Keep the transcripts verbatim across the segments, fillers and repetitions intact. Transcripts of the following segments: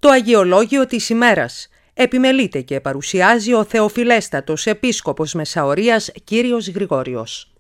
Το Αγιολόγιο της ημέρας επιμελείται και παρουσιάζει ο Θεοφιλέστατος Επίσκοπος Μεσαωρίας κύριος Γρηγόριος.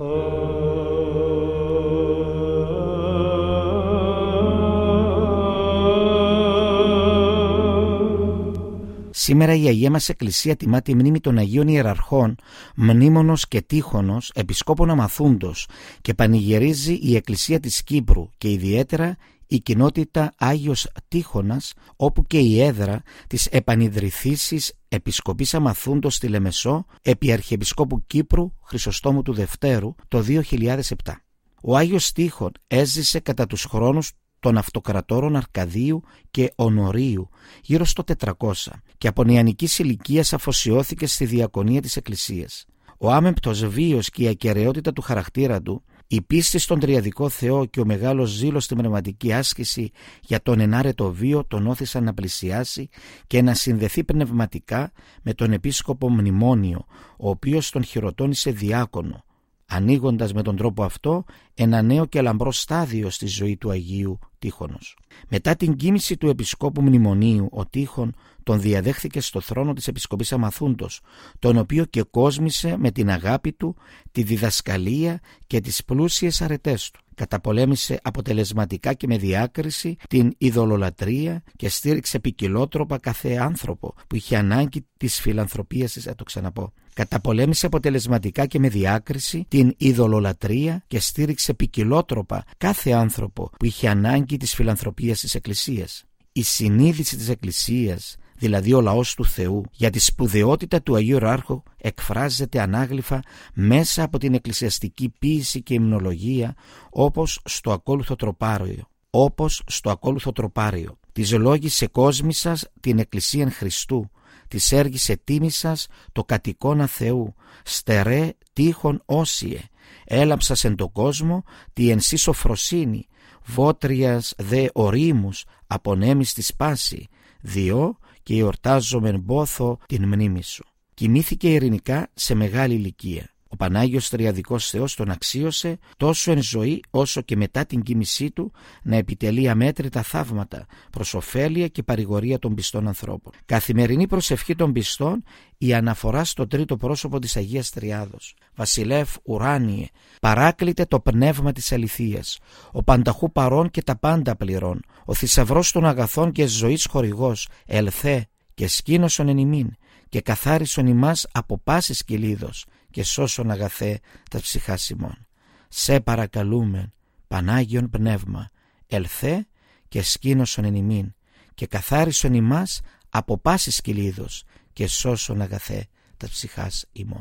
Σήμερα η Αγία μας Εκκλησία τιμά τη μνήμη των Αγίων Ιεραρχών Μνήμονος και Τύχωνος, Επισκόπων Αμαθούντος, και πανηγυρίζει η Εκκλησία της Κύπρου και ιδιαίτερα η κοινότητα Άγιος Τύχωνας, όπου και η έδρα της επανειδρυθήσης Επισκοπής Αμαθούντος στη Λεμεσό επί Αρχιεπισκόπου Κύπρου Χρυσοστόμου του Δευτέρου το δύο χιλιάδες επτά. Ο Άγιος Τύχων έζησε κατά τους χρόνους των αυτοκρατόρων Αρκαδίου και Ονορίου γύρω στο τετρακόσια και από νεανικής ηλικίας αφοσιώθηκε στη διακονία της Εκκλησίας. Ο άμεμπτος βίος και η ακεραιότητα του χαρακτήρα του, η πίστη στον Τριαδικό Θεό και ο μεγάλος ζήλος στη πνευματική άσκηση για τον ενάρετο βίο τον όθησαν να πλησιάσει και να συνδεθεί πνευματικά με τον Επίσκοπο Μνημόνιο, ο οποίος τον χειροτώνησε διάκονο, ανοίγοντας με τον τρόπο αυτό ένα νέο και λαμπρό στάδιο στη ζωή του Αγίου Τύχωνος. Μετά την κοίμηση του Επισκόπου Μνημονίου, ο Τύχων τον διαδέχθηκε στο θρόνο της Επισκοπής Αμαθούντος, τον οποίο και κόσμησε με την αγάπη του, τη διδασκαλία και τις πλούσιες αρετές του. Καταπολέμησε αποτελεσματικά και με διάκριση την ειδωλολατρεία και στήριξε ποικιλότροπα κάθε άνθρωπο που είχε ανάγκη της φιλανθρωπίας της, θα το ξαναπώ. Καταπολέμησε αποτελεσματικά και με διάκριση την ειδωλολατρεία και στήριξε ποικιλότροπα κάθε άνθρωπο που είχε ανάγκη της φιλανθρωπίας της Εκκλησίας. Η συνείδηση της Εκκλησίας, δηλαδή ο λαός του Θεού, για τη σπουδαιότητα του Αγίου Ιεράρχου εκφράζεται ανάγλυφα μέσα από την εκκλησιαστική ποίηση και υμνολογία, όπως στο ακόλουθο τροπάριο. Όπως στο ακόλουθο τροπάριο. Της λόγησε κόσμησας την Εκκλησίαν Χριστού, της έργησε τίμησας το κατοικώνα Θεού, στερέ τύχων όσιε, έλαμψας εν το κόσμο τη εν σύ σοφροσύνη, βότριας δε ορίμους απονέμεις τη σπάση, διό και εορτάζομεν πόθο την μνήμη σου. Κοιμήθηκε ειρηνικά σε μεγάλη ηλικία. Ο Πανάγιος Τριαδικός Θεός τον αξίωσε τόσο εν ζωή όσο και μετά την κοίμησή του να επιτελεί αμέτρητα θαύματα προς ωφέλεια και παρηγορία των πιστών ανθρώπων. Καθημερινή προσευχή των πιστών, η αναφορά στο τρίτο πρόσωπο της Αγίας Τριάδος. Βασιλεύ ουράνιε, παράκλητε το πνεύμα της αληθείας, ο πανταχού παρών και τα πάντα πληρών, ο θησαυρός των αγαθών και ζωής χορηγός, ελθέ και σκήνωσον εν ημίν και καθάρισον ημάς από πάσης κυλίδος και σώσον αγαθέ τα ψυχάς ημών. Σε παρακαλούμεν, Πανάγιον Πνεύμα, ελθέ και σκήνωσον εν ημίν και καθάρισον ημάς από πάσης κυλίδος και σώσον αγαθέ τα ψυχάς ημών.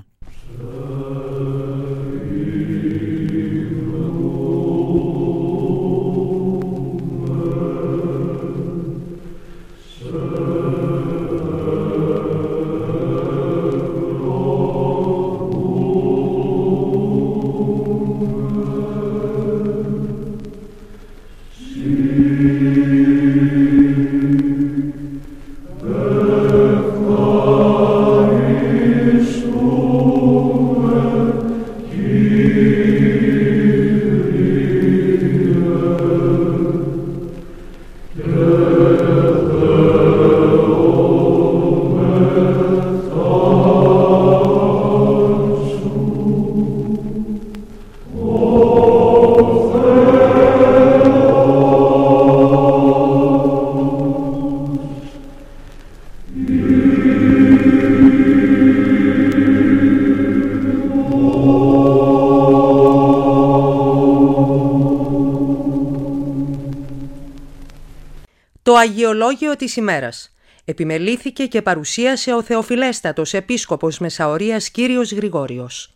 Το Αγιολόγιο της ημέρας επιμελήθηκε και παρουσίασε ο Θεοφιλέστατος Επίσκοπος Μεσαωρίας κύριος Γρηγόριος.